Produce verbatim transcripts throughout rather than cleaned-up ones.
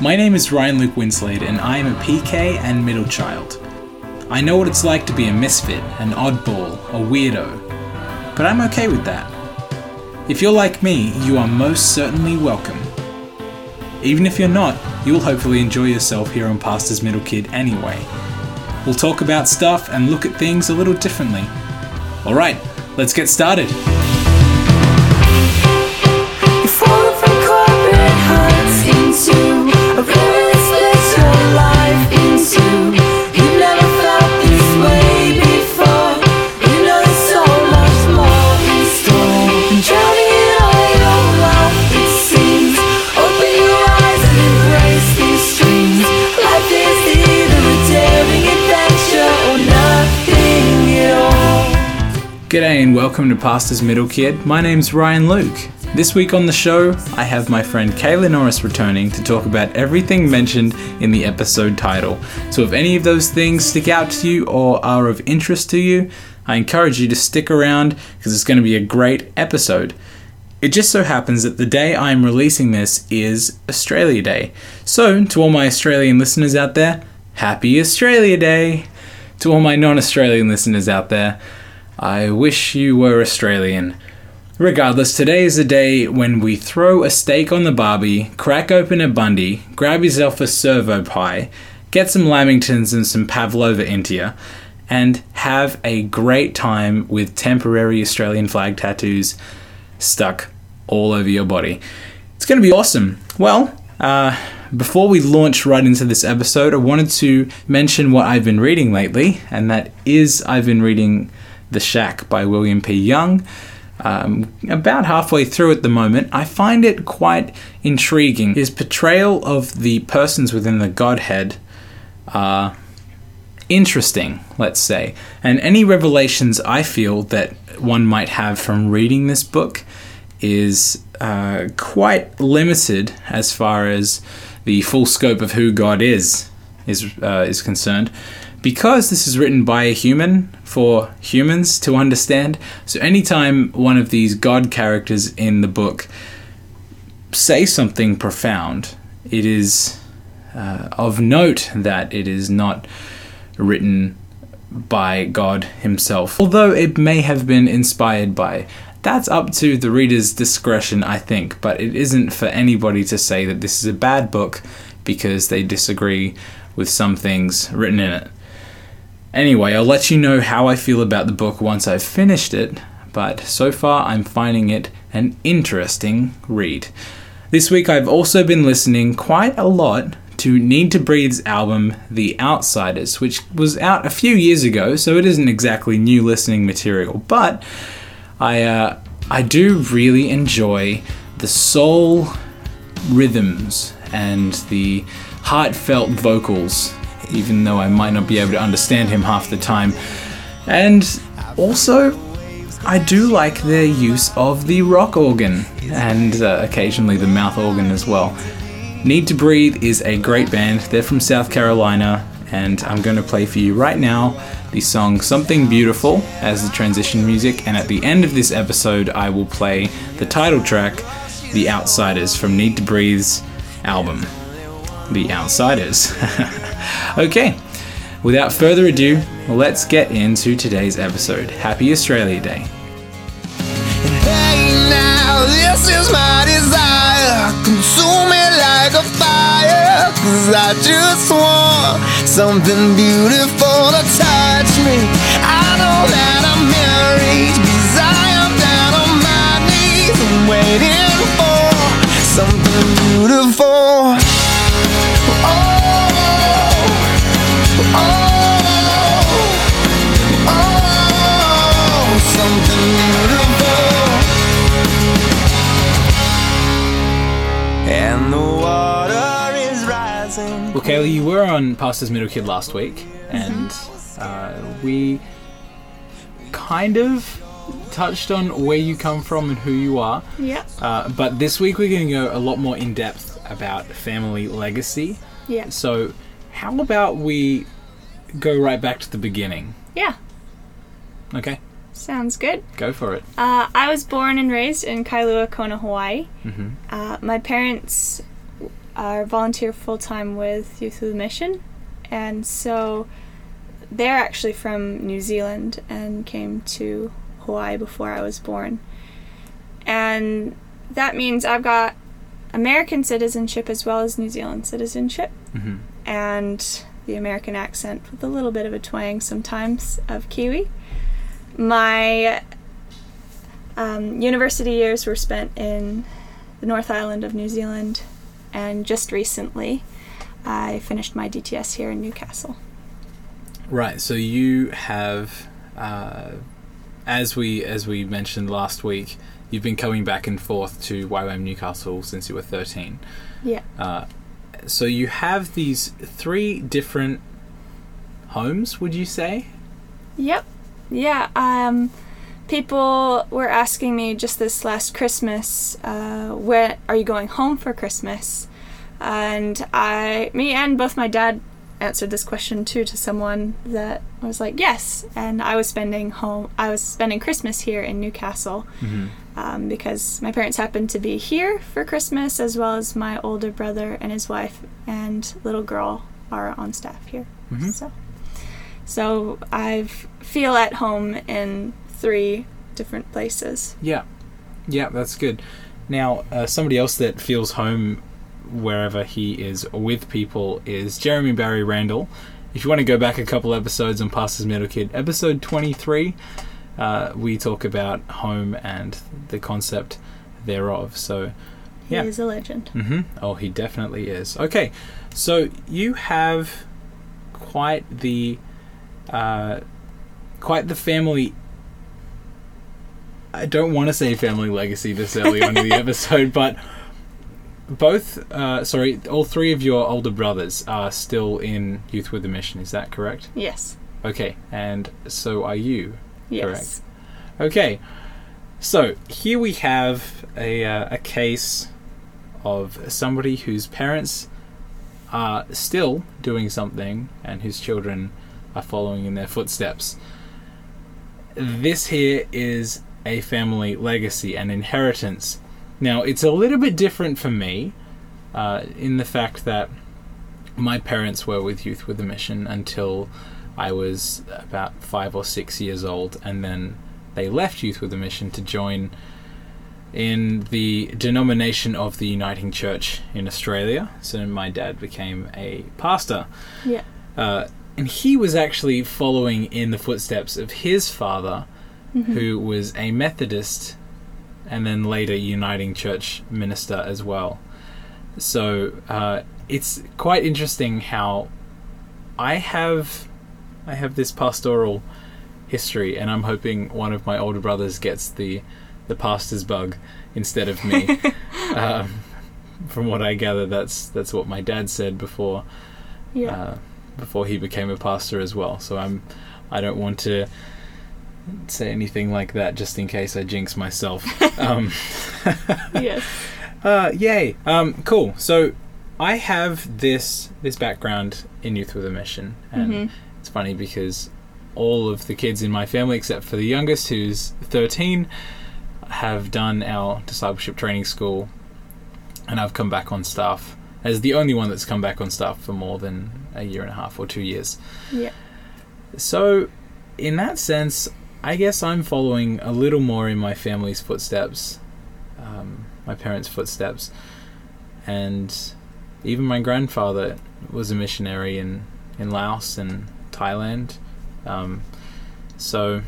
My name is Ryan Luke Winslade and I am a P K and middle child. I know what it's like to be a misfit, an oddball, a weirdo, but I'm okay with that. If you're like me, you are most certainly welcome. Even if you're not, you'll hopefully enjoy yourself here on Pastor's Middle Kid anyway. We'll talk about stuff and look at things a little differently. Alright, let's get started. G'day and welcome to Pastor's Middle Kid. My name's Ryan Luke. This week on the show, I have my friend Kayla Norris returning to talk about everything mentioned in the episode title. So if any of those things stick out to you or are of interest to you, I encourage you to stick around because it's going to be a great episode. It just so happens that the day I'm releasing this is Australia Day. So to all my Australian listeners out there, Happy Australia Day! To all my non-Australian listeners out there, I wish you were Australian. Regardless, today is the day when we throw a steak on the barbie, crack open a Bundy, grab yourself a servo pie, get some Lamingtons and some Pavlova into you, and have a great time with temporary Australian flag tattoos stuck all over your body. It's going to be awesome. Well, uh, before we launch right into this episode, I wanted to mention what I've been reading lately, and that is I've been reading The Shack by William P. Young. Um, about halfway through at the moment. I find it quite intriguing. His portrayal of the persons within the Godhead are interesting, let's say. And any revelations I feel that one might have from reading this book is uh, quite limited as far as the full scope of who God is is uh, is concerned. Because this is written by a human, for humans to understand, so anytime one of these God characters in the book say something profound, it is uh, of note that it is not written by God himself. Although it may have been inspired by. That's up to the reader's discretion, I think, but it isn't for anybody to say that this is a bad book because they disagree with some things written in it. Anyway, I'll let you know how I feel about the book once I've finished it, but so far I'm finding it an interesting read. This week I've also been listening quite a lot to Need to Breathe's album, The Outsiders, which was out a few years ago, so it isn't exactly new listening material, but I, uh, I do really enjoy the soul rhythms and the heartfelt vocals, even though I might not be able to understand him half the time. And also, I do like their use of the rock organ, and uh, occasionally the mouth organ as well. Need to Breathe is a great band. They're from South Carolina, and I'm going to play for you right now the song Something Beautiful as the transition music, and at the end of this episode I will play the title track, The Outsiders, from Need to Breathe's album, The Outsiders. Okay, without further ado, let's get into today's episode. Happy Australia Day. Hey now, this is my desire. Consume me like a fire, 'cause I just want something beautiful to touch me. I know that I'm married, 'cause I am down on my knees. I'm waiting for something beautiful. Oh, Oh, oh, something beautiful. And the water is rising. Well, Kayla, you were on Pastor's Middle Kid last week, and uh, we kind of touched on where you come from and who you are. Yeah. Uh, but this week we're going to go a lot more in depth about family legacy. Yeah. So, how about we go right back to the beginning? Yeah. Okay. Sounds good. Go for it. Uh, I was born and raised in Kailua Kona, Hawaii. Mm-hmm. Uh, my parents are volunteer full-time with Youth with a Mission, and so they're actually from New Zealand and came to Hawaii before I was born. And that means I've got American citizenship as well as New Zealand citizenship. Mm-hmm. And the American accent with a little bit of a twang sometimes of Kiwi. My um, university years were spent in the North Island of New Zealand, and just recently I finished my D T S here in Newcastle. Right, so you have, uh, as we as we mentioned last week, you've been coming back and forth to Y WAM Newcastle since you were thirteen. Yeah. Uh, so you have these three different homes, would you say? Yep. Yeah. Um, people were asking me just this last Christmas, uh, where are you going home for Christmas? And I, me and both my dad answered this question too to someone that was like, yes. And I was spending home, I was spending Christmas here in Newcastle. Mm-hmm. Um, because my parents happened to be here for Christmas, as well as my older brother and his wife and little girl are on staff here. Mm-hmm. So, so I feel at home in three different places. Yeah, yeah, that's good. Now, uh, somebody else that feels home wherever he is with people is Jeremy Barry Randall. If you want to go back a couple episodes on Pastor's Middle Kid, episode twenty-three, uh, we talk about home and the concept thereof. So, yeah. He is a legend. Mm-hmm. Oh, he definitely is. Okay, so you have quite the uh, quite the family. I don't want to say family legacy this early on in the episode, but both, uh, sorry, all three of your older brothers are still in Youth with a Mission. Is that correct? Yes. Okay, and so are you. Yes. Correct. Okay, so here we have a uh, a case of somebody whose parents are still doing something and whose children are following in their footsteps. This here is a family legacy and inheritance. Now, it's a little bit different for me uh, in the fact that my parents were with Youth with a Mission until I was about five or six years old, and then they left Youth with a Mission to join in the denomination of the Uniting Church in Australia. So my dad became a pastor. Yeah. Uh, and he was actually following in the footsteps of his father, mm-hmm. who was a Methodist and then later Uniting Church minister as well. So uh, it's quite interesting how I have I have this pastoral history, and I'm hoping one of my older brothers gets the the pastor's bug instead of me. um, from what I gather, that's that's what my dad said before Yeah. uh, before he became a pastor as well. So I'm I don't want to say anything like that just in case I jinx myself. um, Yes. Uh, yay. Um, cool. So I have this this background in Youth with a Mission, and Mm-hmm. it's funny because all of the kids in my family, except for the youngest, who's thirteen, have done our discipleship training school, and I've come back on staff as the only one that's come back on staff for more than a year and a half or two years. Yeah. So, in that sense, I guess I'm following a little more in my family's footsteps, um, my parents' footsteps, and even my grandfather was a missionary in, in Laos and Thailand. Um, so,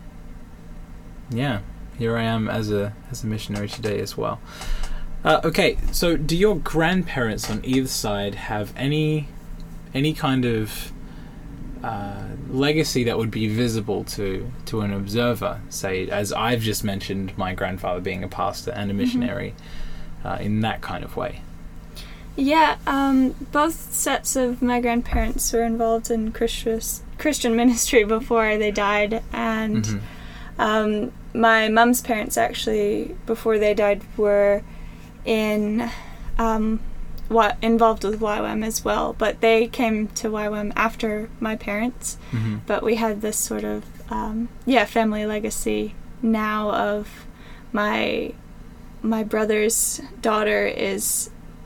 yeah, here I am as a as a missionary today as well. Uh, okay, so do your grandparents on either side have any any kind of uh, legacy that would be visible to to an observer? Say, as I've just mentioned, my grandfather being a pastor and a missionary, mm-hmm. uh, in that kind of way. Yeah, um, both sets of my grandparents were involved in Christian Christian ministry before they died, and mm-hmm. um, my mum's parents actually, before they died, were in um, what involved with Y WAM as well. But they came to Y WAM after my parents. Mm-hmm. But we had this sort of um, yeah family legacy now of my my brother's daughter is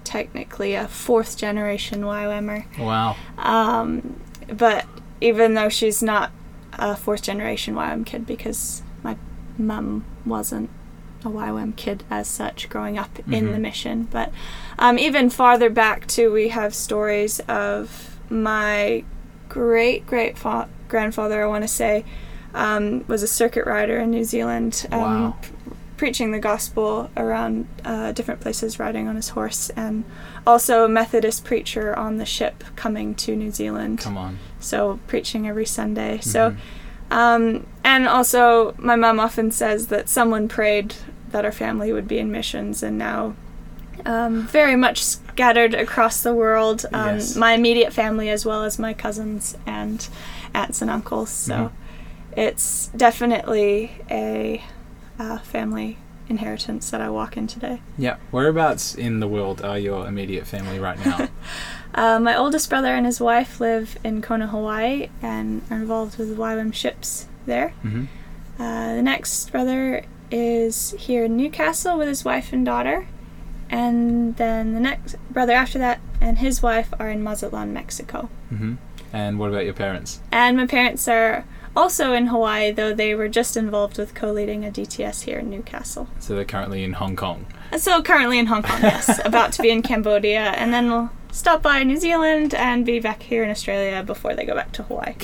technically a fourth generation Y WAMer. Wow. Um, but even though she's not a fourth generation Y WAM kid, because my mum wasn't a Y WAM kid as such growing up mm-hmm. in the mission. But um, even farther back too, we have stories of my great great fa- grandfather, I want to say, um, was a circuit rider in New Zealand, um, wow. p- preaching the gospel around uh, different places, riding on his horse, and also a Methodist preacher on the ship coming to New Zealand. Come on. So preaching every Sunday. Mm-hmm. So, um, and also my mom often says that someone prayed that our family would be in missions, and now um, very much scattered across the world. Um, yes. My immediate family, as well as my cousins and aunts and uncles. So mm-hmm. it's definitely a uh, family inheritance that I walk in today. Yeah. Whereabouts in the world are your immediate family right now? uh, my oldest brother and his wife live in Kona, Hawaii, and are involved with Y WAM ships there. Mm-hmm. Uh, the next brother is here in Newcastle with his wife and daughter, and then the next brother after that and his wife are in Mazatlan, Mexico. Mm-hmm. And what about your parents? And my parents are also in Hawaii, though they were just involved with co-leading a D T S here in Newcastle. So they're currently in Hong Kong. So currently in Hong Kong, yes. About to be in Cambodia, and then we'll stop by New Zealand and be back here in Australia before they go back to Hawaii.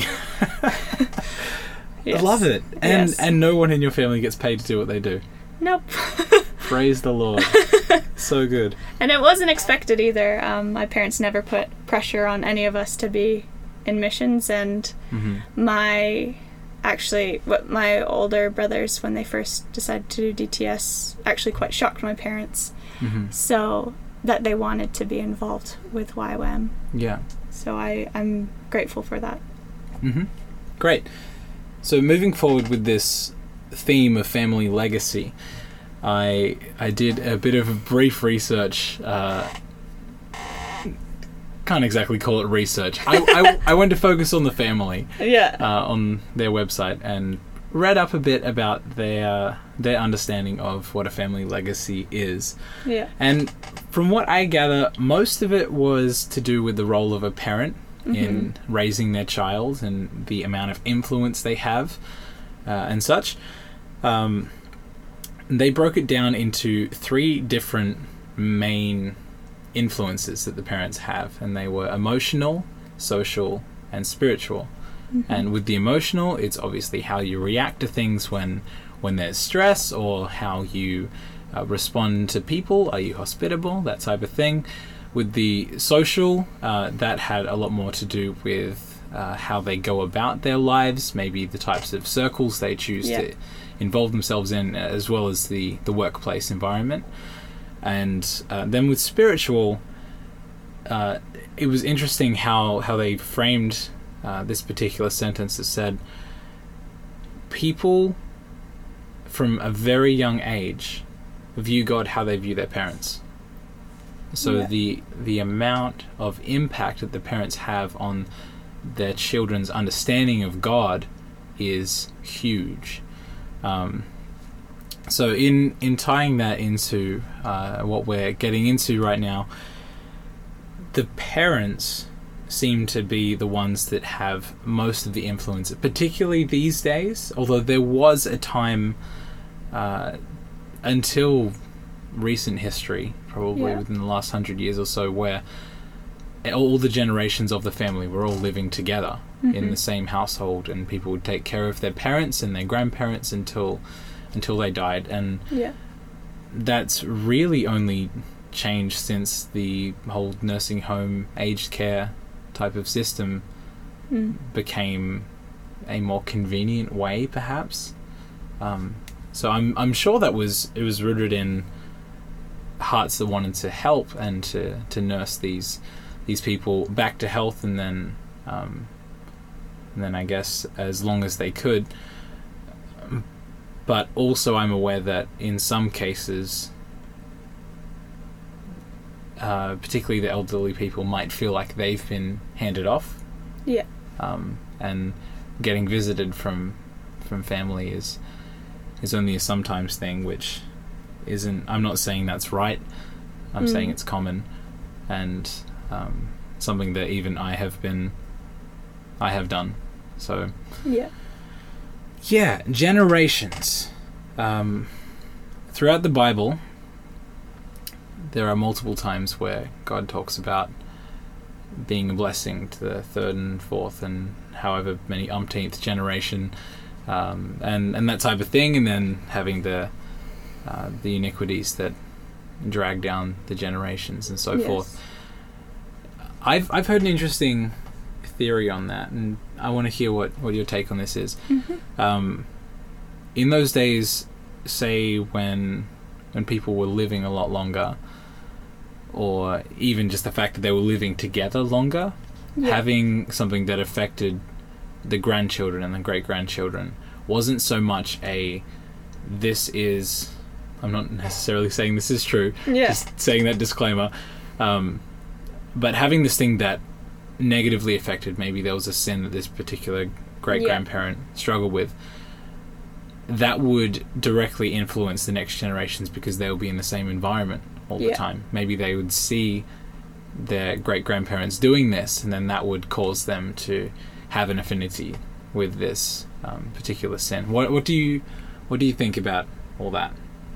Yes. I love it. And Yes. and no one in your family gets paid to do what they do. Nope. Praise the Lord. So good. And it wasn't expected either. Um, my parents never put pressure on any of us to be in missions, and Mm-hmm. my actually what my older brothers, when they first decided to do D T S, actually quite shocked my parents. Mm-hmm. So that they wanted to be involved with Y WAM. Yeah. So I, I'm grateful for that. Mm-hmm. Great. So moving forward with this theme of family legacy, I I did a bit of a brief research. Uh, can't exactly call it research. I, I, I went to focus on the family Yeah. uh, on their website and read up a bit about their their understanding of what a family legacy is. Yeah. And from what I gather, most of it was to do with the role of a parent mm-hmm. in raising their child and the amount of influence they have uh, and such. Um, they broke it down into three different main influences that the parents have, and they were emotional, social, and spiritual. Mm-hmm. And with the emotional, it's obviously how you react to things when when there's stress, or how you uh, respond to people. Are you hospitable? That type of thing. With the social, uh, that had a lot more to do with uh, how they go about their lives, maybe the types of circles they choose yeah. to involve themselves in, as well as the, the workplace environment. And uh, then with spiritual, uh, it was interesting how, how they framed uh, this particular sentence that said, people from a very young age view God how they view their parents. So yeah. the the amount of impact that the parents have on their children's understanding of God is huge. Um, so in in tying that into uh, what we're getting into right now, the parents seem to be the ones that have most of the influence, particularly these days, although there was a time uh, until recent history, probably yeah. within the last hundred years or so, where all the generations of the family were all living together mm-hmm. in the same household, and people would take care of their parents and their grandparents until until they died. And yeah. that's really only changed since the whole nursing home aged care type of system mm. became a more convenient way, perhaps. Um, so I'm I'm sure that was it was rooted in hearts that wanted to help and to, to nurse these these people back to health, and then um, and then I guess as long as they could. But also I'm aware that in some cases, uh, particularly the elderly people, might feel like they've been handed off. Yeah. Um, and getting visited from from family is is only a sometimes thing, which isn't. I'm not saying that's right. I'm mm. saying it's common. and um, something that even I have been, I have done. So Yeah. yeah, generations. Um, throughout the Bible, there are multiple times where God talks about being a blessing to the third and fourth and however many umpteenth generation, um, and and that type of thing, and then having the uh, the iniquities that drag down the generations and so Yes. forth. I've I've heard an interesting theory on that, and I want to hear what, what your take on this is. Mm-hmm. Um, in those days, say when when people were living a lot longer, or even just the fact that they were living together longer, Yeah. having something that affected the grandchildren and the great-grandchildren wasn't so much a, this is, I'm not necessarily saying this is true, Yeah. just saying that disclaimer, um, but having this thing that negatively affected, maybe there was a sin that this particular great-grandparent struggled with, that would directly influence the next generations because they'll be in the same environment all the Yeah. time. Maybe they would see their great-grandparents doing this, and then that would cause them to have an affinity with this um, particular sin. What what do you what do you think about all that?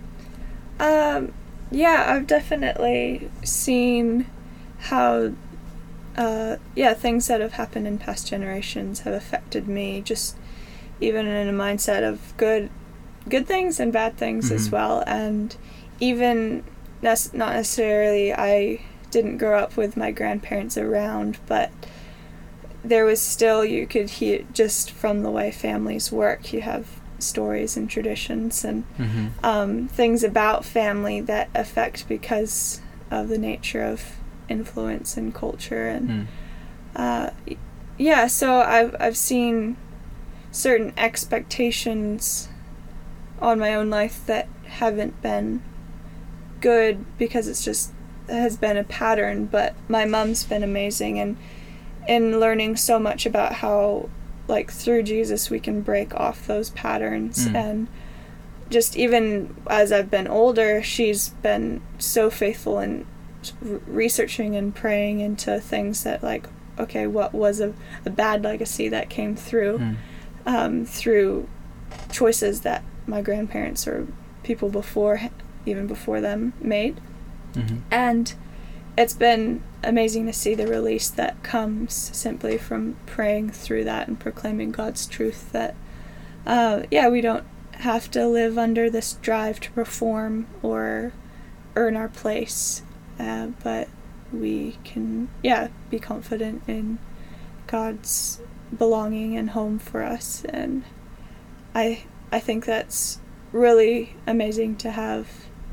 Um, yeah, I've definitely seen how, uh, yeah, things that have happened in past generations have affected me, just even in a mindset of good, good things and bad things as Mhm. well. And even nec- not necessarily, I didn't grow up with my grandparents around, but there was still, you could hear just from the way families work, you have stories and traditions and Mm-hmm. um, things about family that affect because of the nature of influence and culture. And Mm. uh, y- yeah, so I've, I've seen certain expectations on my own life that haven't been good because it's just, it has been a pattern, but my mom's been amazing, and in learning so much about how, like, through Jesus we can break off those patterns. Mm. And just even as I've been older, she's been so faithful in r- researching and praying into things that, like, okay, what was a, a bad legacy that came through Mm. um, through choices that my grandparents or people before, even before them, made. Mm-hmm. And it's been amazing to see the release that comes simply from praying through that and proclaiming God's truth, that uh, yeah, we don't have to live under this drive to perform or earn our place, uh, but we can yeah be confident in God's belonging and home for us. And I I think that's really amazing to have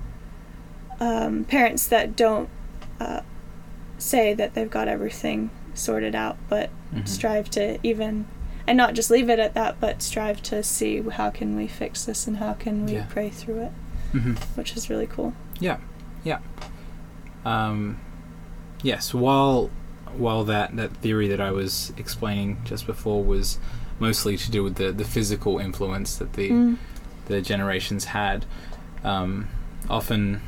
um, parents that don't uh, say that they've got everything sorted out, but Mhm. strive to even, and not just leave it at that, but strive to see how can we fix this and how can we Yeah. pray through it, Mm-hmm. which is really cool. Yeah, yeah. Um, yes, while while that, that theory that I was explaining just before was mostly to do with the, the physical influence that the Mm. the generations had, um, often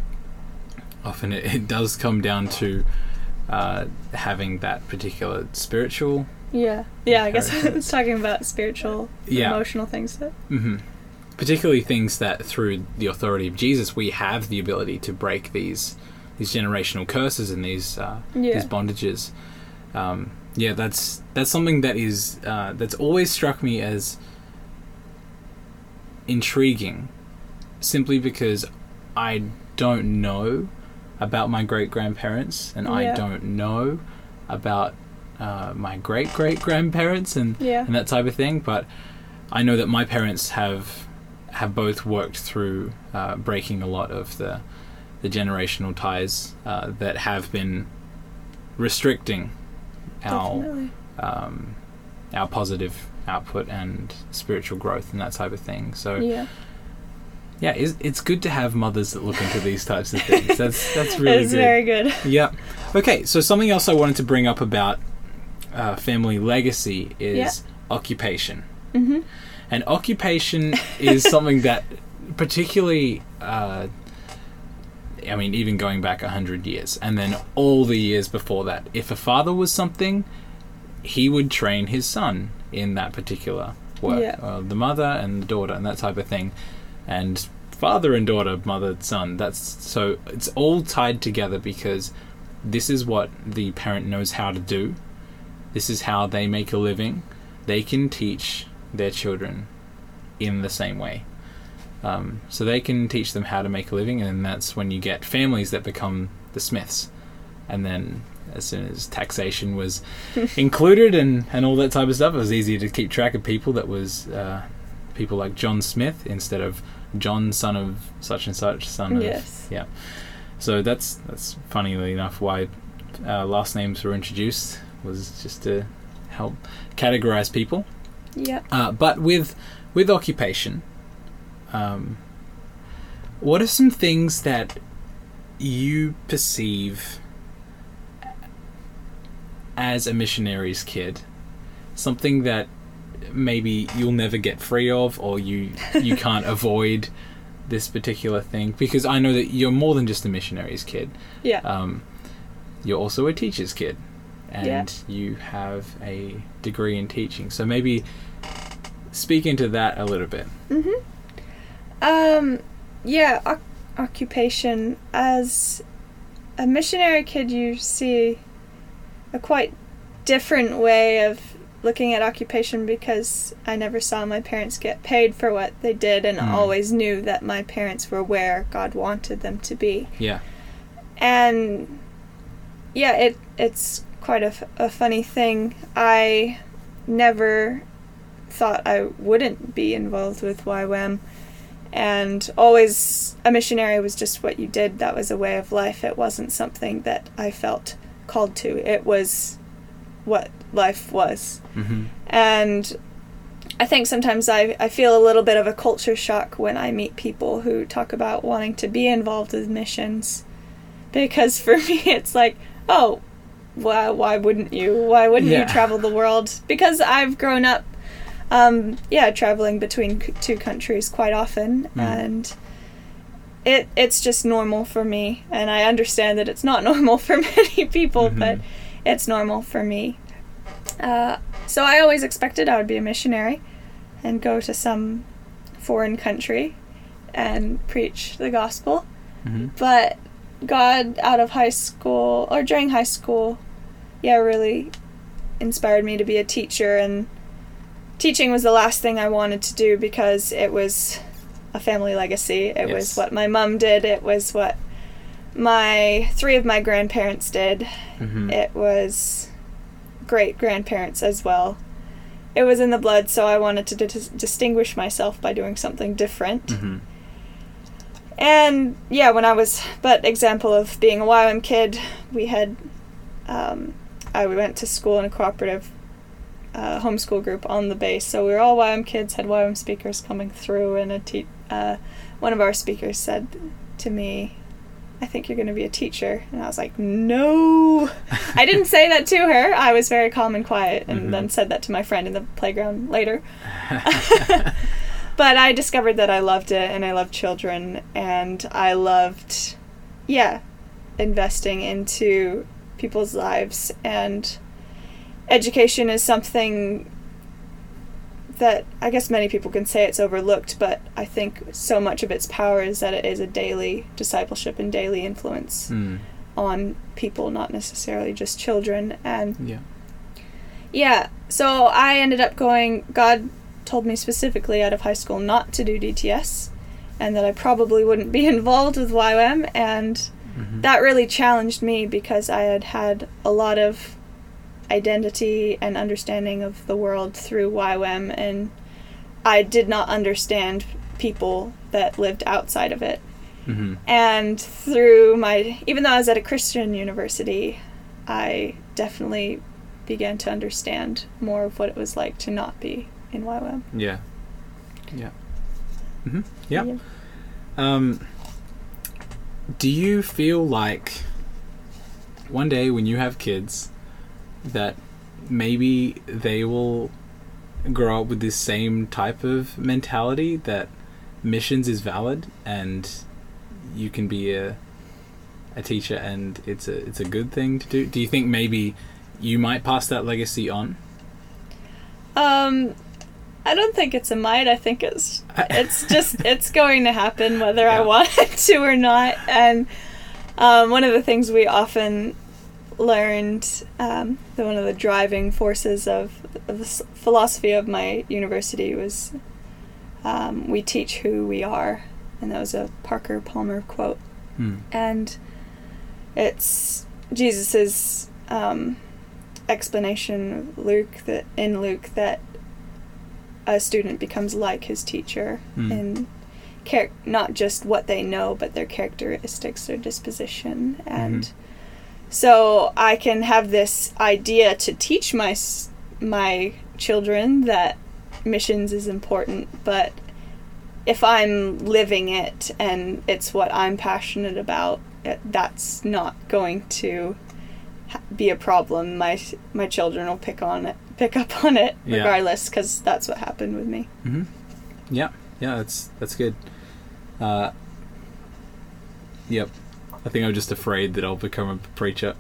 often it, it does come down to uh, having that particular spiritual. Yeah, yeah. I guess I Inheritance. was talking about spiritual, Yeah. emotional things that. Mm-hmm. Particularly things that through the authority of Jesus we have the ability to break these these generational curses and these uh, Yeah. these bondages. Um, yeah, that's that's something that is uh, that's always struck me as intriguing, simply because I don't know about my great grandparents, and I Yeah. don't know about uh, my great great grandparents and Yeah. and that type of thing. But I know that my parents have have both worked through uh, breaking a lot of the the generational ties uh, that have been restricting our Definitely. um, our positive output and spiritual growth and that type of thing. So Yeah. yeah, it's, it's good to have mothers that look into these types of things. That's that's really It's good. very good. Yeah. Okay, so something else I wanted to bring up about uh, family legacy is Yeah. occupation. Mm-hmm. And occupation is something that particularly uh, I mean, even going back a hundred years, and then all the years before that. If a father was something, he would train his son in that particular work. Yeah. Uh, the mother and the daughter and that type of thing. And father and daughter, mother, son. That's so it's all tied together because this is what the parent knows how to do. This is how they make a living. They can teach their children in the same way. Um, so they can teach them how to make a living, and that's when you get families that become the Smiths. And then as soon as taxation was included and, and all that type of stuff, it was easier to keep track of people. That was uh, people like John Smith instead of John, son of such and such, son of... Yes. Yeah. So that's, that's funnily enough why uh, last names were introduced, was just to help categorize people. Yeah. Uh, but with with occupation, um, what are some things that you perceive as a missionary's kid? Something that maybe you'll never get free of, or you you can't avoid this particular thing? Because I know that you're more than just a missionary's kid. Yeah. Um, you're also a teacher's kid. And Yeah. you have a degree in teaching. So maybe speak into that a little bit. Mm-hmm. Um, yeah, o- occupation. As a missionary kid, you see a quite different way of looking at occupation, because I never saw my parents get paid for what they did, and Mm. always knew that my parents were where God wanted them to be. Yeah. And yeah, it it's quite a, f- a funny thing. I never thought I wouldn't be involved with Y WAM, and always a missionary was just what you did. That was a way of life. It wasn't something that I felt called to. It was what life was. Mm-hmm. And I think sometimes I, I feel a little bit of a culture shock when I meet people who talk about wanting to be involved with missions, because for me it's like, oh, why, why wouldn't you? Why wouldn't Yeah. you travel the world? Because I've grown up, um, yeah, traveling between c- two countries quite often, Mm. and it it's just normal for me. And I understand that it's not normal for many people, Mhm. but it's normal for me. Uh, so I always expected I would be a missionary and go to some foreign country and preach the gospel. Mm-hmm. But God, out of high school, or during high school, yeah, really inspired me to be a teacher, and teaching was the last thing I wanted to do because it was a family legacy. It Yes. was what my mom did. It was what my three of my grandparents did. Mm-hmm. It was great grandparents as well. It was in the blood, so I wanted to dis- distinguish myself by doing something different. Mm-hmm. And yeah, when I was, but example of being a Y W A M kid, we had, um, I we went to school in a cooperative uh, homeschool group on the base, so we were all Y W A M kids, had Y W A M speakers coming through, and a te- uh, one of our speakers said to me, I think you're going to be a teacher. And I was like, no. I didn't say that to her. I was very calm and quiet, and Mhm. then said that to my friend in the playground later. But I discovered that I loved it, and I loved children, and I loved, yeah, investing into people's lives. And education is something that I guess many people can say it's overlooked, but I think so much of its power is that it is a daily discipleship and daily influence Mm. on people, not necessarily just children. And Yeah. yeah, so I ended up going, God told me specifically out of high school not to do D T S, and that I probably wouldn't be involved with Y W A M, and Mm-hmm. that really challenged me because I had had a lot of identity and understanding of the world through Y W A M, and I did not understand people that lived outside of it. Mm-hmm. And through my, even though I was at a Christian university, I definitely began to understand more of what it was like to not be in Y W A M. Yeah. Yeah. Mm-hmm. Yeah. Um, do you feel like one day when you have kids that maybe they will grow up with this same type of mentality that missions is valid and you can be a a teacher and it's a it's a good thing to do? Do you think maybe you might pass that legacy on? Um, I don't think it's a might. I think it's it's just it's going to happen whether yeah. I want it to or not. And um, one of the things we often learned, um, the, one of the driving forces of, of the philosophy of my university was um, we teach who we are, and that was a Parker Palmer quote. Hmm. And it's Jesus's um, explanation of Luke that in Luke that a student becomes like his teacher hmm. in char- not just what they know, but their characteristics, their disposition, and. Mm-hmm. So I can have this idea to teach my my children that missions is important, but if I'm living it and it's what I'm passionate about, it, that's not going to ha- be a problem. My my children will pick on it, pick up on it yeah. regardless, because that's what happened with me. Mm-hmm. Yeah, yeah, that's that's good. Uh, yep. I think I'm just afraid that I'll become a preacher.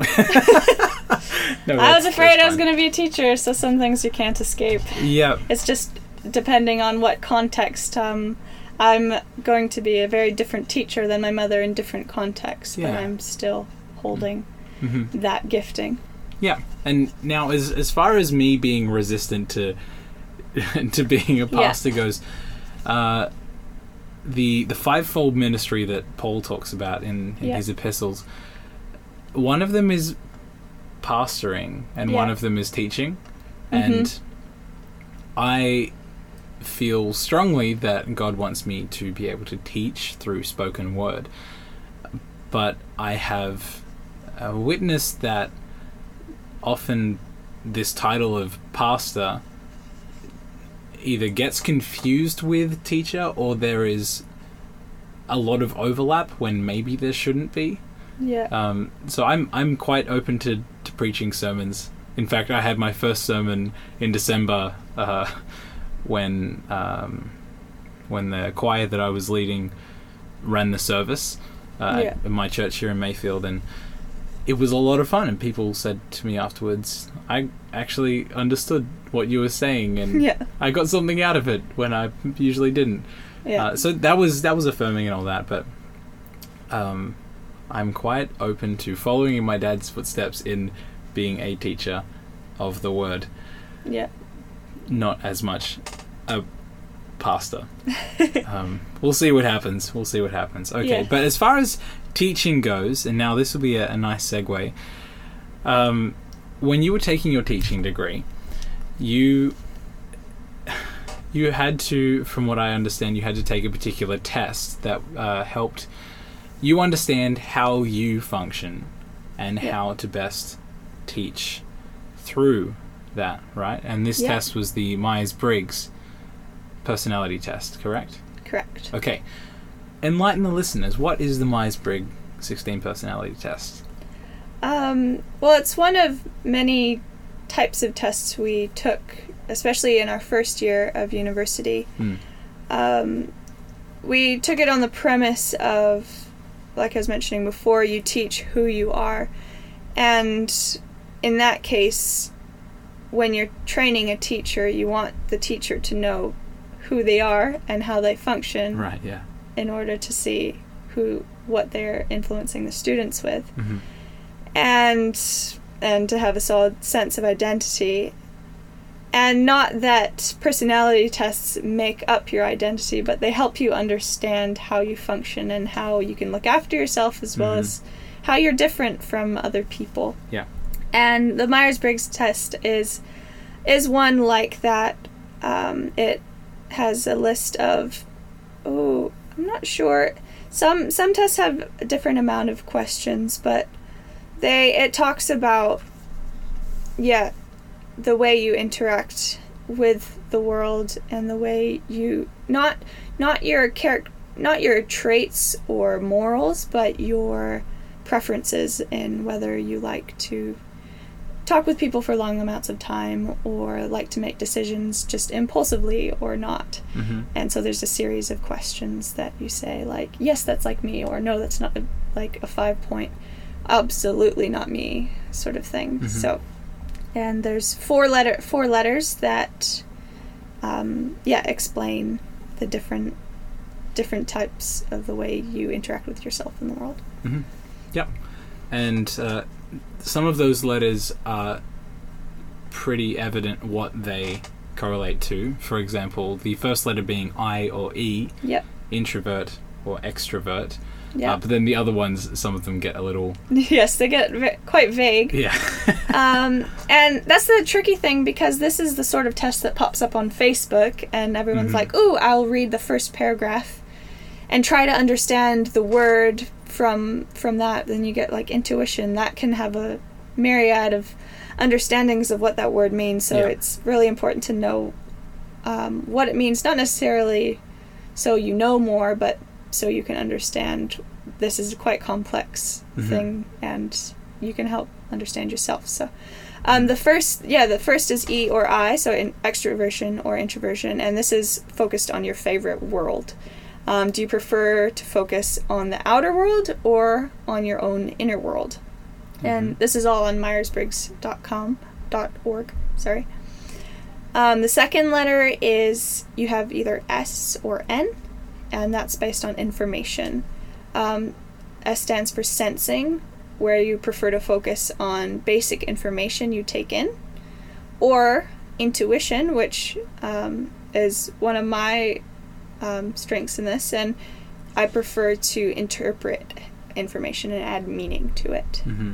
no, I was afraid I was going to be a teacher, so some things you can't escape. Yeah. It's just depending on what context. Um, I'm going to be a very different teacher than my mother in different contexts, yeah. but I'm still holding mm-hmm. that gifting. Yeah, and now as as far as me being resistant to to being a pastor yeah. goes, uh, the the fivefold ministry that Paul talks about in, in yeah. his epistles, one of them is pastoring and yeah. one of them is teaching. Mm-hmm. And I feel strongly that God wants me to be able to teach through spoken word. But I have uh, witnessed that often this title of pastor either gets confused with teacher, or there is a lot of overlap when maybe there shouldn't be. Yeah. Um, so I'm I'm quite open to, to preaching sermons. In fact, I had my first sermon in December uh, when um, when the choir that I was leading ran the service uh, yeah. at my church here in Mayfield, and it was a lot of fun. And people said to me afterwards, I actually understood what you were saying, and yeah. I got something out of it when I usually didn't. Yeah. Uh, so that was that was affirming and all that, but um, I'm quite open to following in my dad's footsteps in being a teacher of the word. Yeah. Not as much a pastor. um, we'll see what happens. We'll see what happens. Okay, yeah. But as far as teaching goes, and now this will be a, a nice segue. Um, when you were taking your teaching degree, you you had to, from what I understand, you had to take a particular test that uh, helped you understand how you function and yeah. how to best teach through that, right? And this yeah. test was the Myers-Briggs personality test, correct? Correct. Okay. Enlighten the listeners. What is the Myers-Briggs sixteen personality test? Um, well, it's one of many types of tests we took, especially in our first year of university. Hmm. Um, we took it on the premise of, like I was mentioning before, you teach who you are. And in that case, when you're training a teacher, you want the teacher to know who they are and how they function. Right, yeah. In order to see who, what they're influencing the students with. Mm-hmm. And and to have a solid sense of identity. And not that personality tests make up your identity, but they help you understand how you function and how you can look after yourself, as well mm-hmm. as how you're different from other people. Yeah. And the Myers-Briggs test is is one like that. Um, it has a list of, oh, I'm not sure. Some some tests have a different amount of questions, but they it talks about, yeah, the way you interact with the world and the way you not not your character, not your traits or morals, but your preferences in whether you like to talk with people for long amounts of time or like to make decisions just impulsively or not. Mm-hmm. And so there's a series of questions that you say, like, yes, that's like me, or no, that's not like a five point, absolutely not me sort of thing. Mhm. So, and there's four letter four letters that, um, yeah, explain the different different types of the way you interact with yourself in the world. Mm-hmm. Yep. And uh, some of those letters are pretty evident what they correlate to. For example, the first letter being I or E, Yep. introvert or extrovert. Yeah. Uh, but then the other ones, some of them get a little... Yes, they get v- quite vague. Yeah. um, and that's the tricky thing, because this is the sort of test that pops up on Facebook, and everyone's Mhm. like, ooh, I'll read the first paragraph and try to understand the word from from that. Then you get like intuition. That can have a myriad of understandings of what that word means. So Yeah. it's really important to know um, what it means, not necessarily so you know more, but so you can understand this is a quite complex Mhm. thing, and you can help understand yourself. So um, the first, yeah, the first is E or I, so in extroversion or introversion, and this is focused on your favorite world. Um, do you prefer to focus on the outer world or on your own inner world? And Mhm. this is all on myers briggs dot com dot org. Sorry. Um, the second letter is you have either S or N, and that's based on information. Um, S stands for sensing, where you prefer to focus on basic information you take in, or intuition, which um, is one of my um, strengths in this, and I prefer to interpret information and add meaning to it. Mm-hmm.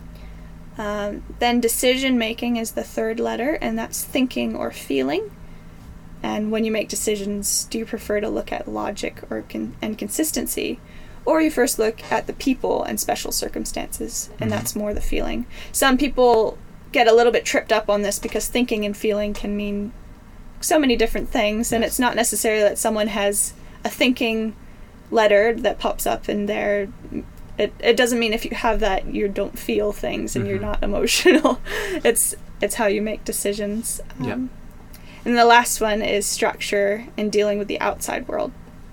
Um, then decision making is the third letter, and that's thinking or feeling. And when you make decisions, do you prefer to look at logic or con- and consistency, or you first look at the people and special circumstances, and Mhm. that's more the feeling. Some people get a little bit tripped up on this because thinking and feeling can mean so many different things, and Yes. it's not necessarily that someone has a thinking letter that pops up in there. It it doesn't mean if you have that you don't feel things and you're Mhm. not emotional. It's it's how you make decisions. Yep. Um, and the last one is structure and dealing with the outside world.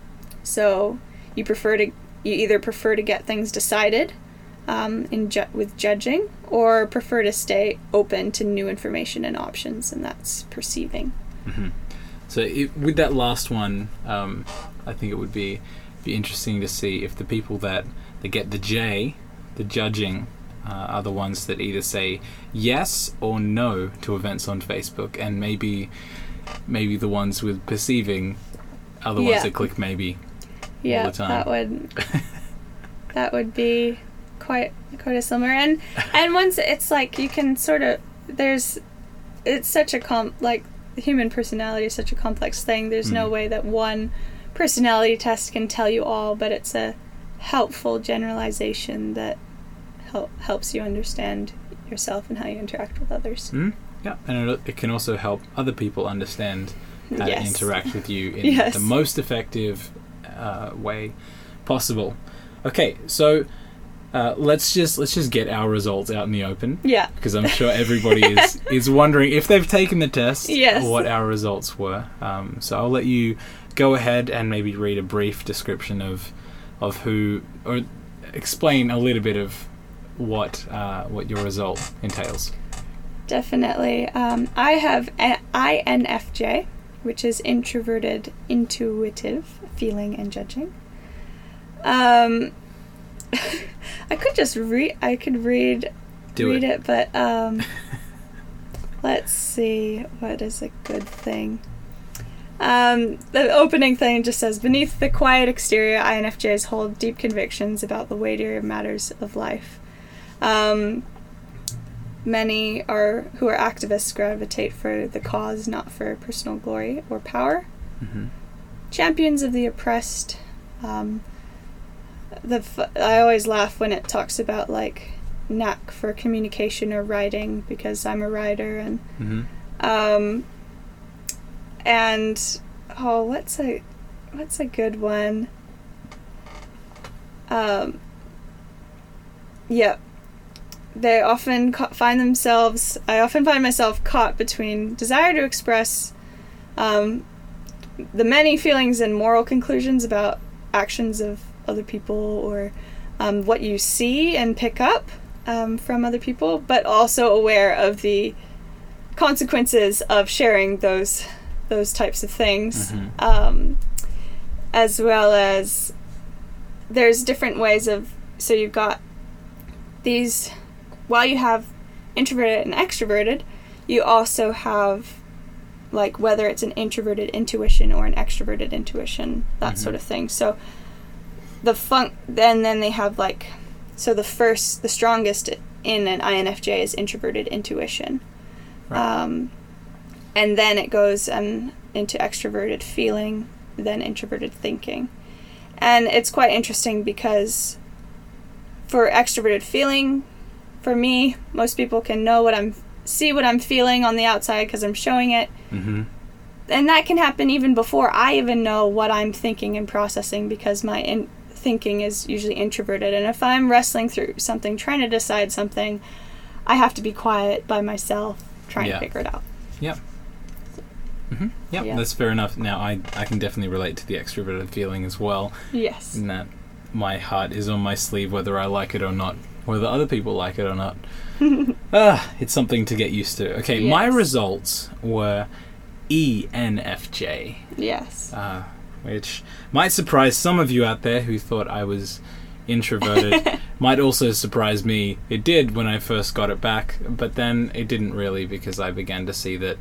So you prefer to you either prefer to get things decided um, in ju- with judging, or prefer to stay open to new information and options, and that's perceiving. Mm-hmm. So it, with that last one, um, I think it would be be interesting to see if the people that, that get the J, the judging, uh, are the ones that either say yes or no to events on Facebook, and maybe maybe the ones with perceiving are the Yeah. ones that click maybe. Yeah, the time. that would that would be quite quite a similar. And and once it's like you can sort of there's it's such a com like human personality is such a complex thing. There's no Mm. way that one personality test can tell you all, but it's a helpful generalization that hel- helps you understand yourself and how you interact with others. Mm? Yeah, and it, it can also help other people understand how Yes. to interact with you in Yes. the most effective uh, way possible. Okay, so uh, let's just let's just get our results out in the open, Yeah. because I'm sure everybody is is wondering if they've taken the test, Yes. what our results were. Um, so I'll let you go ahead and maybe read a brief description of of who, or explain a little bit of what uh, what your result entails. Definitely. Um, I have a- I N F J, which is introverted, intuitive, feeling and judging. Um, I could just read. I could read Do read it. it, but um, let's see what is a good thing. Um, the opening thing just says, beneath the quiet exterior, I N F Js hold deep convictions about the weightier matters of life. Um, many are who are activists gravitate for the cause, not for personal glory or power. Mm-hmm. Champions of the oppressed. Um, the f- I always laugh when it talks about like knack for communication or writing, because I'm a writer, and Mm-hmm. um, and oh, what's a what's a good one? Um, yeah, they often ca- find themselves. I often find myself caught between desire to express um, the many feelings and moral conclusions about actions of other people, or um, what you see and pick up um, from other people, but also aware of the consequences of sharing those those types of things, Mm-hmm. um, as well as there's different ways of, so you've got these, while you have introverted and extroverted, you also have, like, whether it's an introverted intuition or an extroverted intuition, that Mhm. sort of thing. So the fun, then then they have, like, so the first, the strongest in an I N F J is introverted intuition. Right. Um, and then it goes um, into extroverted feeling, then introverted thinking. And it's quite interesting because for extroverted feeling, for me, most people can know what I'm, see what I'm feeling on the outside because I'm showing it. Mm-hmm. And that can happen even before I even know what I'm thinking and processing, because my in- thinking is usually introverted. And if I'm wrestling through something, trying to decide something, I have to be quiet by myself, trying Yeah. to figure it out. Yep. Mm-hmm. Yep, Yeah. that's fair enough. Now, I, I can definitely relate to the extroverted feeling as well, Yes. in that my heart is on my sleeve whether I like it or not, whether other people like it or not. ah, it's something to get used to. Okay, my Yes. results were E N F J, Yes. uh, which might surprise some of you out there who thought I was introverted. Might also surprise me. It did when I first got it back, but then it didn't really, because I began to see that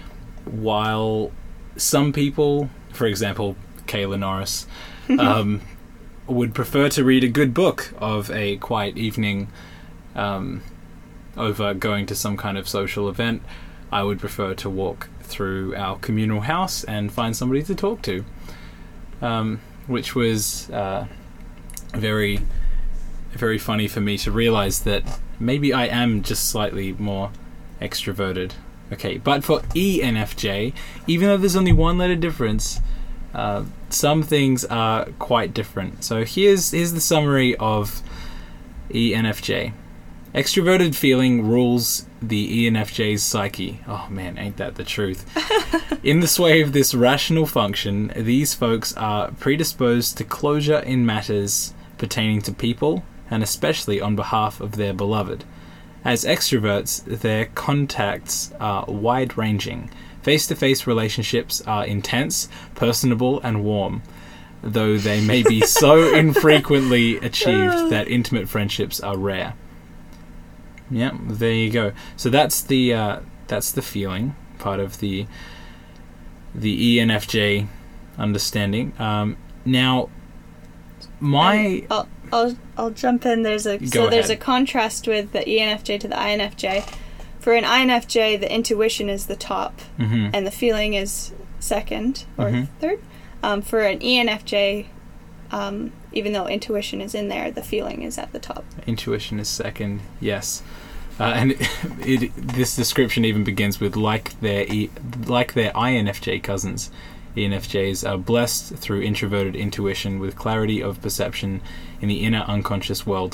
while some people, for example, Kayla Norris, um, would prefer to read a good book of a quiet evening um, over going to some kind of social event, I would prefer to walk through our communal house and find somebody to talk to, um, which was uh, very, very funny for me to realize that maybe I am just slightly more extroverted. Okay, but for E N F J, even though there's only one letter difference, uh, some things are quite different. So here's here's the summary of E N F J. Extroverted feeling rules the E N F J's psyche. Oh man, ain't that the truth. In the sway of this rational function, these folks are predisposed to closure in matters pertaining to people, and especially on behalf of their beloved. As extroverts, their contacts are wide-ranging. Face-to-face relationships are intense, personable, and warm, though they may be so infrequently achieved that intimate friendships are rare. Yeah, there you go. So that's the uh, that's the feeling part of the the E N F J understanding. Um, now, my I'll, I'll I'll jump in. There's a Go so there's ahead. a contrast with the E N F J to the I N F J. For an I N F J, the intuition is the top, Mhm. and the feeling is second or Mhm. third. Um, for an E N F J, um, even though intuition is in there, the feeling is at the top. intuition is second, yes. Uh, and it, it, this description even begins with like their e, like their I N F J cousins. E N F Js are blessed through introverted intuition with clarity of perception in the inner unconscious world.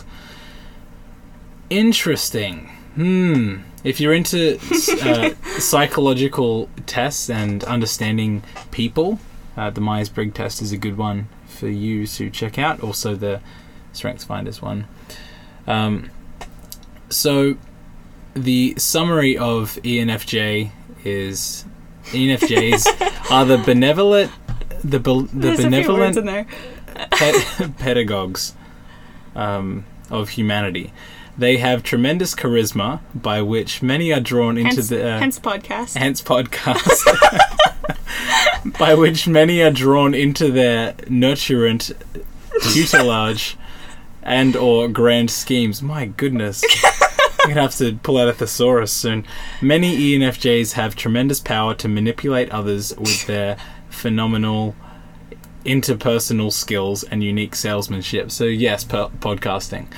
Interesting. Hmm. If you're into uh, psychological tests and understanding people, uh, the Myers-Briggs test is a good one for you to check out. Also, the StrengthsFinders one. Um, so, the summary of E N F J is E N F Js are the benevolent, the be, the There's a few words benevolent in there. ped- pedagogues um, of humanity. They have tremendous charisma, by which many are drawn into Hence, the uh, hence podcast. hence podcast, by which many are drawn into their nurturant tutelage and or grand schemes. My goodness. I'm gonna have to pull out a thesaurus soon. Many E N F Js have tremendous power to manipulate others with their phenomenal interpersonal skills and unique salesmanship. So yes, per- podcasting.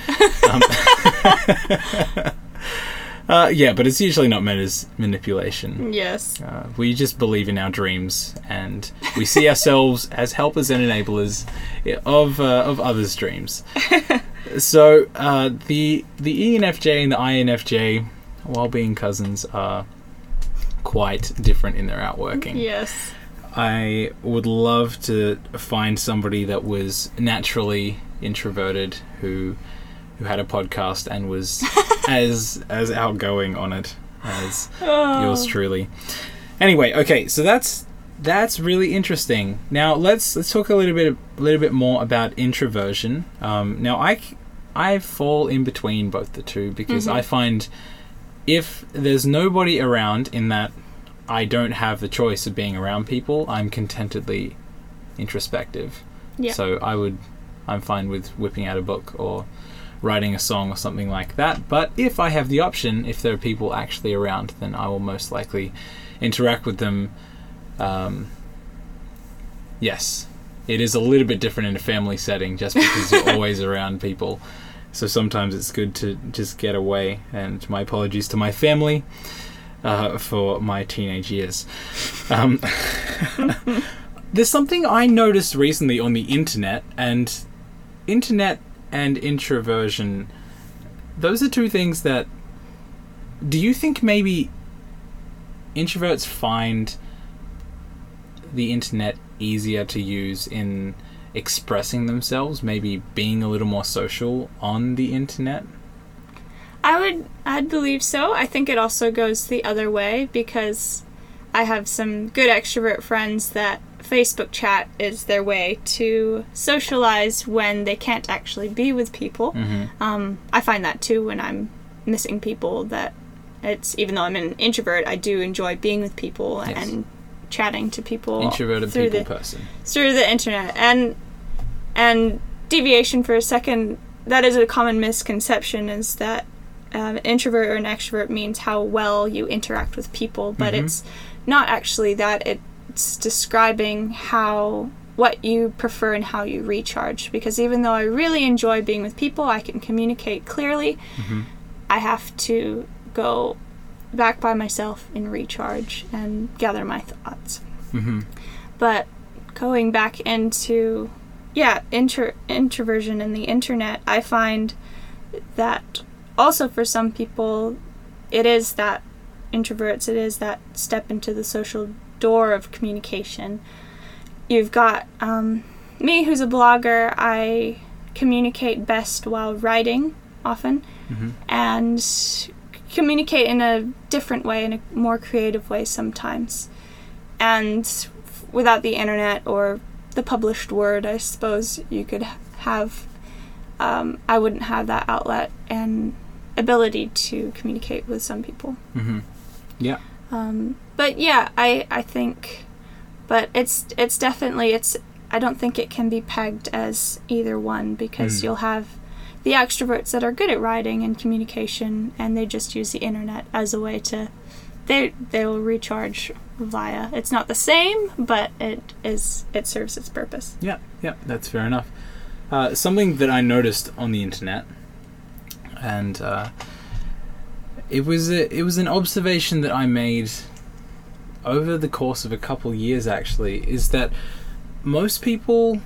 Um, uh, yeah, but it's usually not meant as manipulation. Yes. Uh, we just believe in our dreams, and we see ourselves as helpers and enablers of uh, of others' dreams. So uh, the the E N F J and the I N F J, while being cousins, are quite different in their outworking. Yes. I would love to find somebody that was naturally introverted who who had a podcast and was as as outgoing on it as Oh. yours truly. Anyway, okay, so that's that's really interesting. Now let's let's talk a little bit a little bit more about introversion. Um, now I I fall in between both the two because Mhm. I find if there's nobody around, in that I don't have the choice of being around people, I'm contentedly introspective. Yeah. So I would, I'm fine with whipping out a book or writing a song or something like that. But if I have the option, if there are people actually around, then I will most likely interact with them. Um, yes, it is a little bit different in a family setting just because you're always around people. So sometimes it's good to just get away. And my apologies to my family uh, for my teenage years. Um, there's something I noticed recently on the internet, and internet and introversion, those are two things that, do you think maybe introverts find the internet easier to use in expressing themselves, maybe being a little more social on the internet? I would, I'd believe so. I think it also goes the other way because I have some good extrovert friends that Facebook chat is their way to socialize when they can't actually be with people. Mm-hmm. Um, I find that too when I'm missing people, that it's, even though I'm an introvert, I do enjoy being with people Yes. and chatting to people. Introverted through people the, person. through the internet. And and deviation for a second, that is a common misconception, is that um, an introvert or an extrovert means how well you interact with people, but Mhm. it's not actually that. It's describing how, what you prefer and how you recharge. Because even though I really enjoy being with people, I can communicate clearly, Mm-hmm. I have to go back by myself and recharge and gather my thoughts. Mm-hmm. But going back into, yeah, intro, introversion and the internet, I find that also for some people, it is that introverts, it is that step into the social door of communication. You've got um, me, who's a blogger. I communicate best while writing often, Mm-hmm. and communicate in a different way, in a more creative way sometimes. And f- without the internet or the published word, I suppose you could have, um, I wouldn't have that outlet and ability to communicate with some people. Mm-hmm. Yeah. Um, but yeah, I, I think, but it's, it's definitely, it's, I don't think it can be pegged as either one, because Mm. you'll have the extroverts that are good at writing and communication, and they just use the internet as a way to, they they'll recharge via. It's not the same, but it is, it serves its purpose. Yeah, yeah, that's fair enough. Uh, something that I noticed on the internet, and uh, it was a, it was an observation that I made over the course of a couple years, actually, is that most people...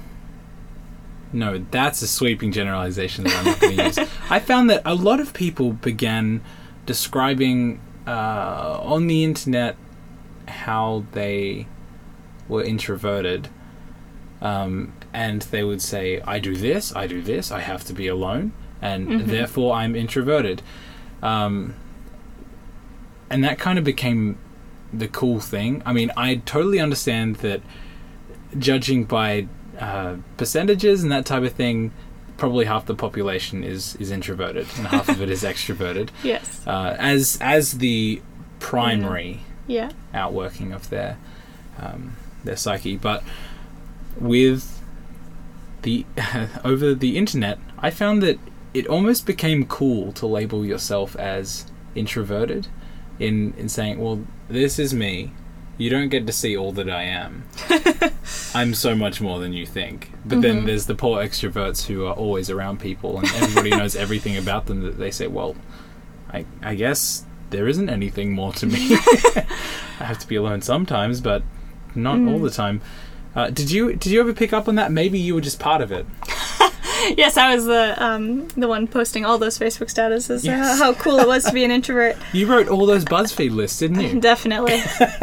No, that's a sweeping generalization that I'm not going to use. I found that a lot of people began describing uh, on the internet how they were introverted. Um, and they would say, I do this, I do this, I have to be alone, and Mhm. therefore I'm introverted. Um, and that kind of became the cool thing. I mean, I totally understand that, judging by uh, percentages and that type of thing, probably half the population is, is introverted and half of it is extroverted. Yes. Uh, as as the primary Yeah. outworking of their um, their psyche. But with the over the internet, I found that it almost became cool to label yourself as introverted, in in saying, well, this is me. You don't get to see all that I am. I'm so much more than you think. But then Mhm. there's the poor extroverts who are always around people and everybody knows everything about them, that they say, well, I I guess there isn't anything more to me. I have to be alone sometimes, but not Mm. all the time. Uh, did you did you ever pick up on that? Maybe you were just part of it. Yes, I was the um, the one posting all those Facebook statuses. Yes. Uh, how cool it was to be an introvert. You wrote all those BuzzFeed lists, didn't you? Definitely.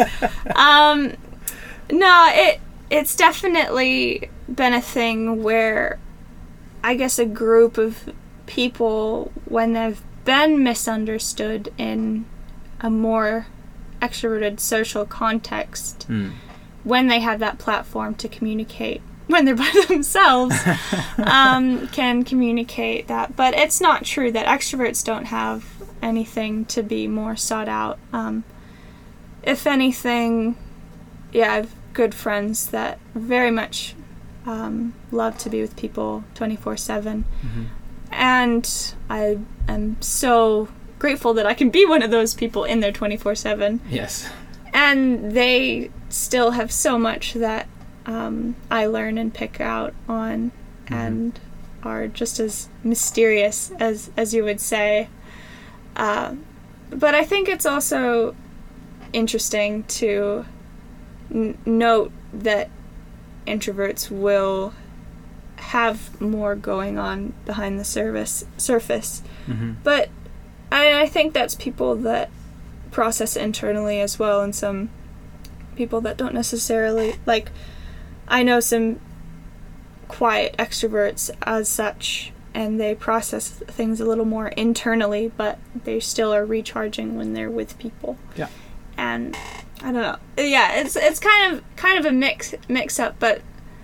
um, no, it it's definitely been a thing where I guess, a group of people when they've been misunderstood in a more extroverted social context, Mm. when they have that platform to communicate, when they're by themselves, um, can communicate that. But it's not true that extroverts don't have anything to be more sought out. Um, if anything, yeah, I have good friends that very much um, love to be with people twenty-four seven. Mm-hmm. And I am so grateful that I can be one of those people in there twenty-four seven. Yes. And they still have so much that um, I learn and pick out on, Mm-hmm. and are just as mysterious as, as you would say. Uh, but I think it's also interesting to n- note that introverts will have more going on behind the service, surface. Mm-hmm. But I, I think that's people that process internally as well, and some people that don't necessarily, like, I know some quiet extroverts as such, and they process things a little more internally, but they still are recharging when they're with people. Yeah. And I don't know. Yeah, it's it's kind of kind of a mix mix up, but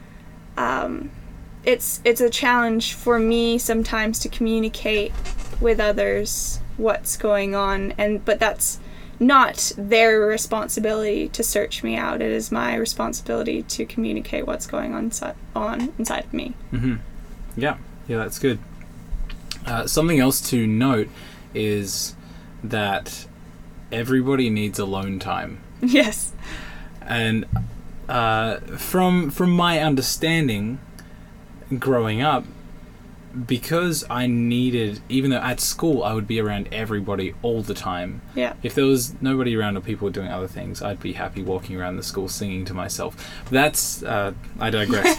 um it's it's a challenge for me sometimes to communicate with others what's going on, and but that's not their responsibility to search me out. It is my responsibility to communicate what's going on si- on inside of me. Mm-hmm. Yeah, yeah, that's good. Uh, something else to note is that everybody needs alone time. Yes. And uh, from from my understanding, growing up, because I needed, even though at school I would be around everybody all the time. Yeah. If there was nobody around or people doing other things, I'd be happy walking around the school singing to myself. That's, uh, I digress.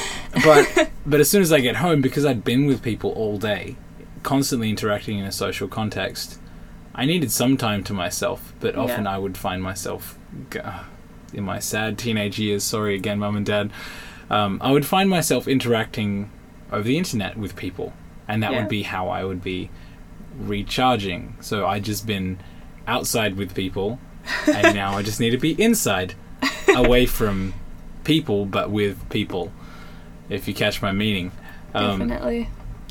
but but as soon as I get home, because I'd been with people all day, constantly interacting in a social context, I needed some time to myself. But often Yeah. I would find myself, uh, in my sad teenage years, sorry again, Mum and Dad, um, I would find myself interacting over the internet with people, and that Yeah. would be how I would be recharging. So I'd just been outside with people, and now I just need to be inside, away from people, but with people, if you catch my meaning. Um, Definitely.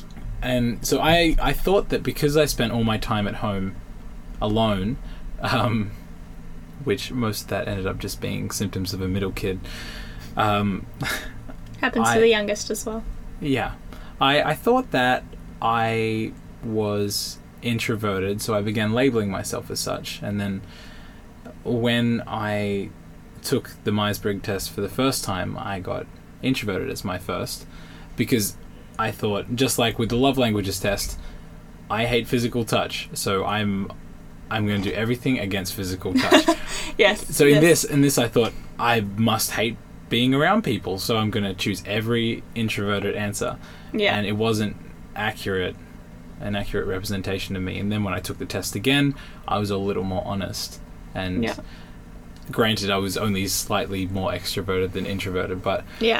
and so I, I thought that because I spent all my time at home alone, um, which most of that ended up just being symptoms of a middle kid, um, Happens I- to the youngest as well. yeah, I, I thought that I was introverted, so I began labeling myself as such. And then when I took the Myers-Briggs test for the first time, I got introverted as my first, because I thought, just like with the love languages test, I hate physical touch, so I'm I'm going to do everything against physical touch. Yes. So in yes. this, in this, I thought I must hate being around people, so I'm going to choose every introverted answer. Yeah. And it wasn't accurate, an accurate representation of me. And then when I took the test again, I was a little more honest. And Yeah. granted, I was only slightly more extroverted than introverted, but Yeah.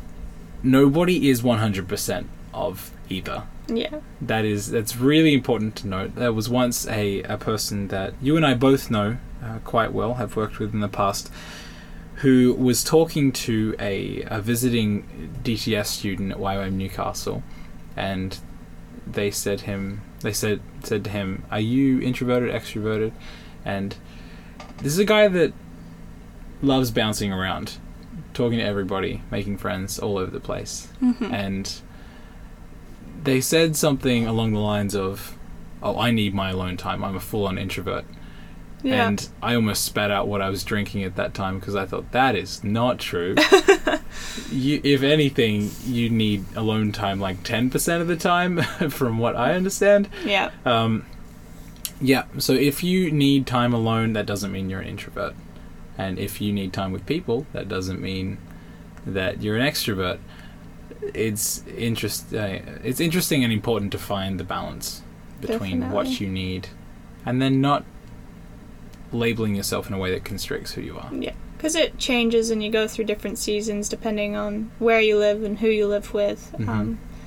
nobody is one hundred percent of either. Yeah. That is, that's really important to note. There was once a, a person that you and I both know uh, quite well, have worked with in the past, who was talking to a, a visiting D T S student at Y W A M Newcastle, and they said him, they said said to him, "Are you introverted, extroverted?" And this is a guy that loves bouncing around, talking to everybody, making friends all over the place, Mm-hmm. and they said something along the lines of, "Oh, I need my alone time. I'm a full-on introvert." Yeah. And I almost spat out what I was drinking at that time, because I thought, that is not true. you, if anything, you need alone time like ten percent of the time, from what I understand. Yeah. Um, yeah, so if you need time alone, that doesn't mean you're an introvert. And if you need time with people, that doesn't mean that you're an extrovert. It's interest, uh, it's interesting and important to find the balance between Definitely. what you need, and then not labeling yourself in a way that constricts who you are. Yeah. Because it changes and you go through different seasons depending on where you live and who you live with. Mhm. Um,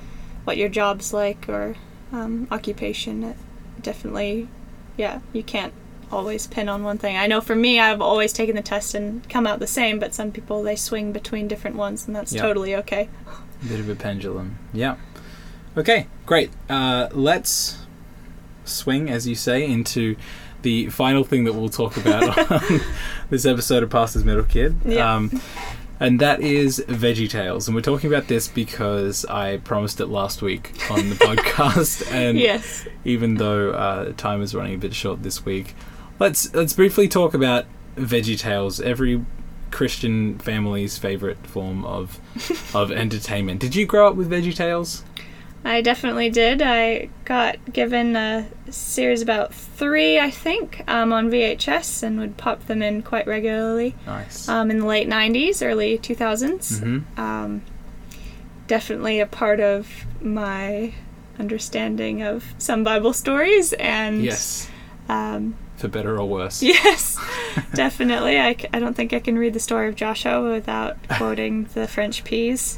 what your job's like or um, occupation. It definitely, yeah, you can't always pin on one thing. I know for me, I've always taken the test and come out the same, but some people, they swing between different ones, and that's Yep. totally okay. A bit of a pendulum. Yeah. Okay, great. Uh, let's swing, as you say, into the final thing that we'll talk about on this episode of Pastor's Middle Kid. Yeah. Um, and that is VeggieTales. And we're talking about this because I promised it last week on the podcast. And Yes. even though uh, time is running a bit short this week, let's let's briefly talk about VeggieTales, every Christian family's favorite form of of entertainment. Did you grow up with VeggieTales? I definitely did. I got given a series about three, I think, um, on V H S and would pop them in quite regularly Nice. um, in the late nineties, early two thousands. Mm-hmm. Um, definitely a part of my understanding of some Bible stories. And Yes. um, For better or worse. yes, definitely. I, c- I don't think I can read the story of Joshua without quoting the French peas.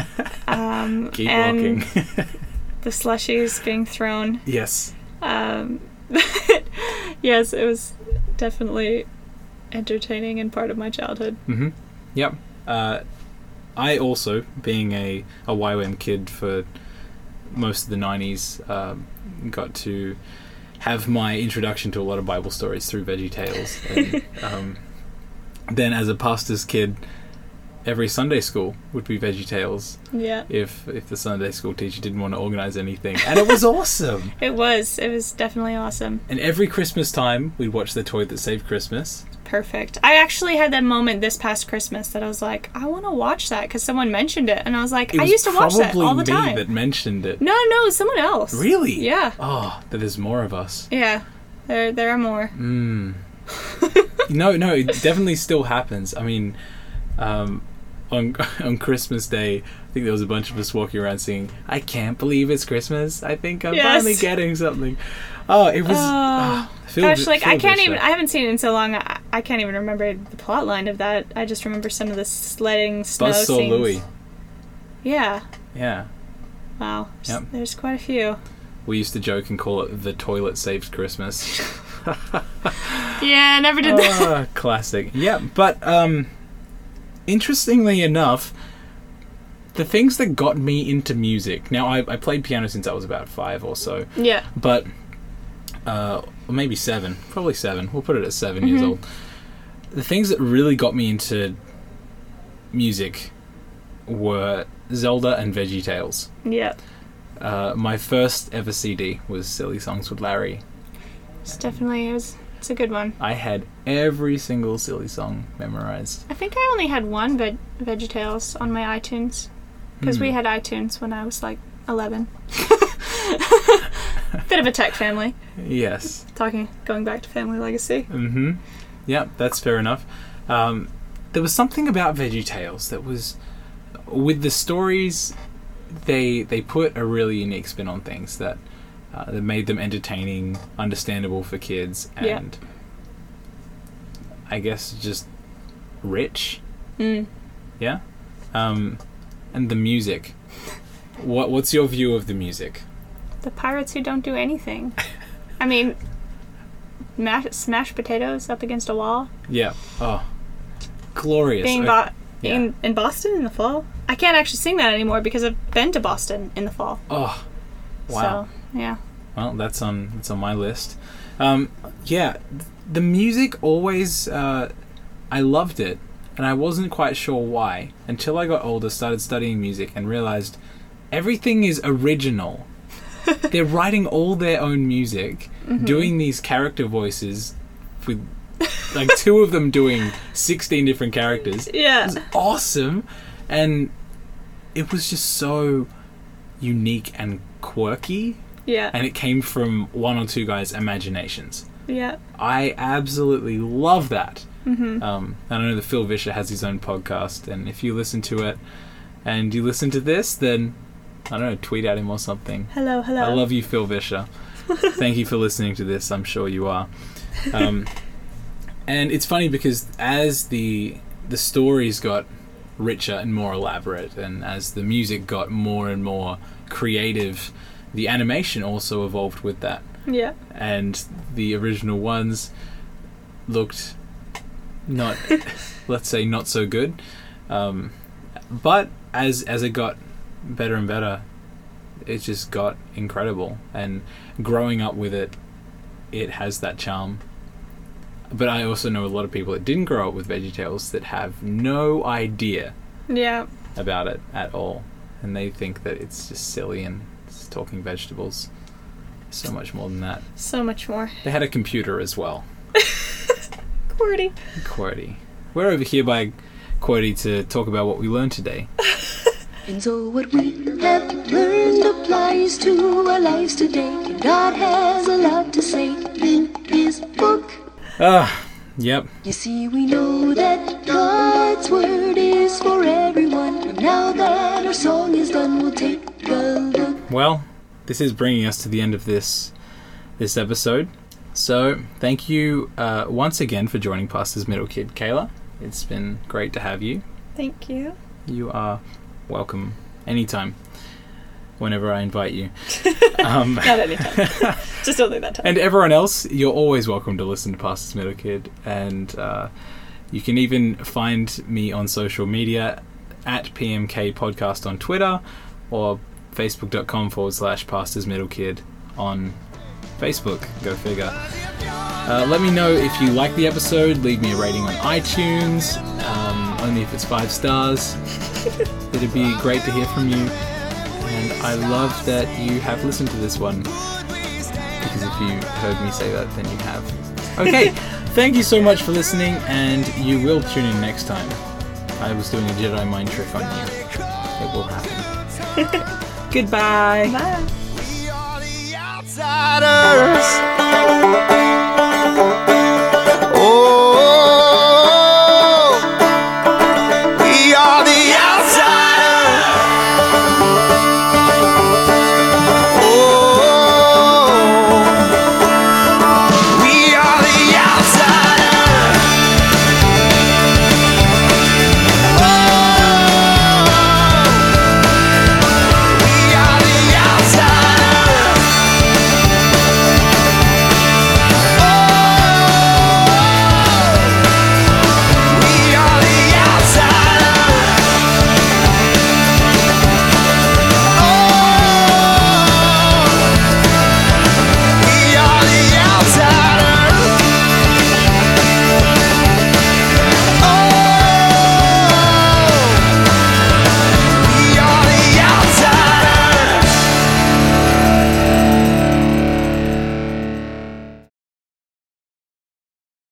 Um, Keep and walking. the slushies being thrown. Yes. Um, yes, it was definitely entertaining and part of my childhood. Mm-hmm. Yep. Uh, I also, being a, a Y W A M kid for most of the nineties, um, got to have my introduction to a lot of Bible stories through VeggieTales. And um, then as a pastor's kid, every Sunday school would be VeggieTales Yeah, if if the Sunday school teacher didn't want to organize anything. And it was awesome. it was. It was definitely awesome. And every Christmas time, we'd watch The Toy That Saved Christmas. Perfect. I actually had that moment this past Christmas that I was like, I want to watch that because someone mentioned it, and I was like, It I was used to watch that all the probably me time. that mentioned it. No, no, it was someone else. Really? Yeah. Oh, that there's more of us. Yeah, there, there are more. Mm. no, no, it definitely still happens. I mean, um, on on Christmas Day, I think there was a bunch of us walking around singing, I can't believe it's Christmas. I think I'm Yes. finally getting something. Oh, it was... Oh, ah, Phil- Gosh, like Phil I can't Bishop. even. I haven't seen it in so long. I, I can't even remember the plot line of that. I just remember some of the sledding snow Buzzsaw scenes. Louie. Yeah. Yeah. Wow. Yep. There's quite a few. We used to joke and call it The Toilet Saves Christmas. Yeah, I never did that. Ah, classic. Yeah, but um, interestingly enough, the things that got me into music. Now, I, I played piano since I was about five or so, Yeah. but uh, or maybe seven, probably seven. We'll put it at seven years Mhm. old. The things that really got me into music were Zelda and VeggieTales. Yeah. Uh, my first ever C D was Silly Songs with Larry. It's definitely it was. It's a good one. I had every single silly song memorized. I think I only had one veg- VeggieTales on my iTunes because we Hmm. had iTunes when I was like eleven. Bit of a tech family. Yes. Talking, going back to family legacy. Mm-hmm. Yeah, that's fair enough. Um, there was something about VeggieTales that was, with the stories, they they put a really unique spin on things that uh, that made them entertaining, understandable for kids, and Yeah. I guess just rich. Mm. Yeah. Um, and the music. What what's your view of the music? The pirates who don't do anything. I mean, mash, smash potatoes up against a wall. Yeah. Oh, glorious. Being I- bo- yeah. in, in Boston in the fall. I can't actually sing that anymore because I've been to Boston in the fall. Oh, wow. So, yeah. Well, that's on that's on my list. Um, yeah, th- the music always uh, I loved it, and I wasn't quite sure why until I got older, started studying music, and realized everything is original. They're writing all their own music, Mm-hmm. doing these character voices with like two of them doing sixteen different characters. Yeah. It was awesome, and it was just so unique and quirky. Yeah. And it came from one or two guys' imaginations. Yeah. I absolutely love that. Mm-hmm. Um, and I know that Phil Vischer has his own podcast, and if you listen to it and you listen to this, then, I don't know, tweet at him or something. Hello, hello. I love you, Phil Vischer. Thank you for listening to this. I'm sure you are. Um, and it's funny because as the the stories got richer and more elaborate, and as the music got more and more creative, the animation also evolved with that. Yeah. And the original ones looked not, let's say, not so good. Um, but as as it got better and better, it just got incredible. And growing up with it, it has that charm. But I also know a lot of people that didn't grow up with VeggieTales that have no idea Yeah. about it at all. And they think that it's just silly and it's talking vegetables. So much more than that. So much more. They had a computer as well. QWERTY. QWERTY. We're over here by QWERTY to talk about what we learned today. And so what we have learned applies to our lives today. God has a lot to say in his book. Ah, yep. You see, we know that God's word is for everyone. And now that our song is done, we'll take a look. Well, this is bringing us to the end of this this episode. So, thank you uh, once again for joining Pastor's Middle Kid, Kayla. It's been great to have you. Thank you. You are welcome anytime, whenever I invite you. Um, Not anytime. Just only that time. And everyone else, you're always welcome to listen to Pastor's Middle Kid. And uh, you can even find me on social media at P M K Podcast on Twitter or facebook.com forward slash Pastor's Middle Kid on Facebook. Go figure. Uh, let me know if you like the episode. Leave me a rating on iTunes, um, only if it's five stars. It'd be great to hear from you. And I love that you have listened to this one, because if you heard me say that, then you have. Okay, thank you so much for listening, and you will tune in next time. I was doing a Jedi mind trick on you. It will happen. Goodbye. Bye. We are the outsiders.